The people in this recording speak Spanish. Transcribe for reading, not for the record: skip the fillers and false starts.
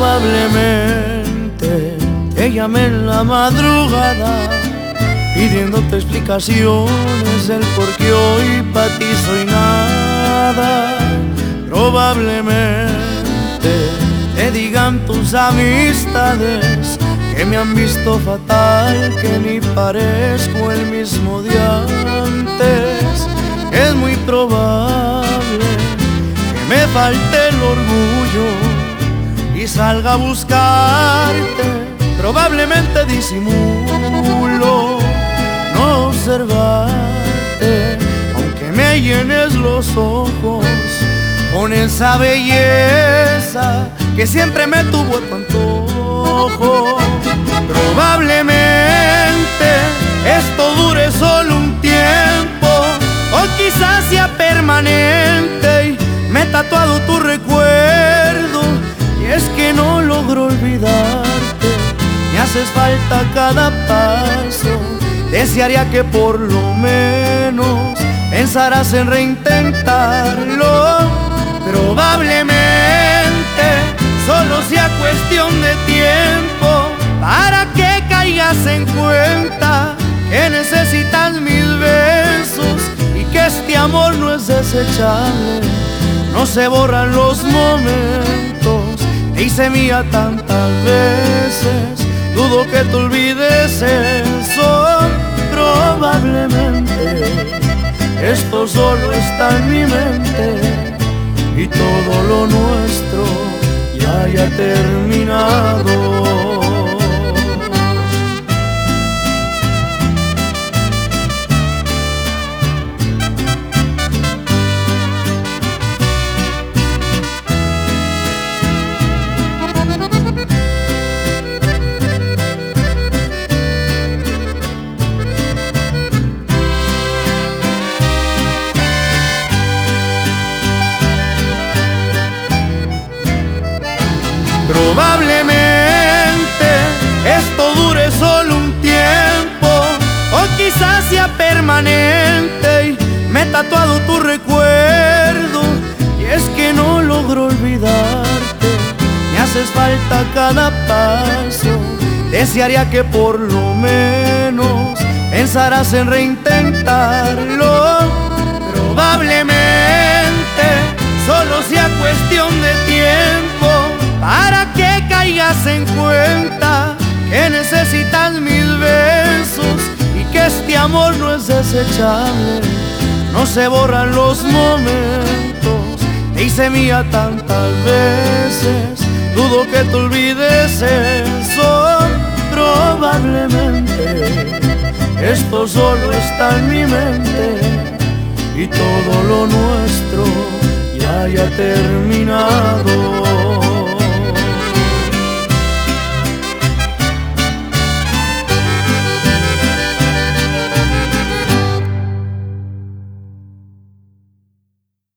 Probablemente te llamé en la madrugada pidiéndote explicaciones del por qué hoy pa' ti soy nada. Probablemente te digan tus amistades que me han visto fatal, que ni parezco el mismo de antes. Es muy probable que me falte el orgullo y salga a buscarte. Probablemente disimulo no observarte, aunque me llenes los ojos con esa belleza que siempre me tuvo a tu antojo. Probablemente esto dure solo un tiempo, o quizás sea permanente y me he tatuado tu recuerdo. Y es que no logro olvidarte, me haces falta cada paso. Desearía que por lo menos pensarás en reintentarlo. Probablemente solo sea cuestión de tiempo para que caigas en cuenta que necesitas mis besos y que este amor no es desechable. No se borran los momentos, te hice mía tantas veces, dudo que te olvides eso. Probablemente esto solo está en mi mente y todo lo nuestro ya haya terminado. Probablemente esto dure solo un tiempo, o quizás sea permanente y me he tatuado tu recuerdo. Y es que no logro olvidarte, me haces falta cada paso. Desearía que por lo menos pensarás en reintentarlo. Probablemente solo sea cuestión de tiempo para que caigas en cuenta que necesitas mis besos y que este amor no es desechable. No se borran los momentos, te hice mía tantas veces, dudo que te olvides eso. Probablemente esto solo está en mi mente y todo lo nuestro ya haya terminado.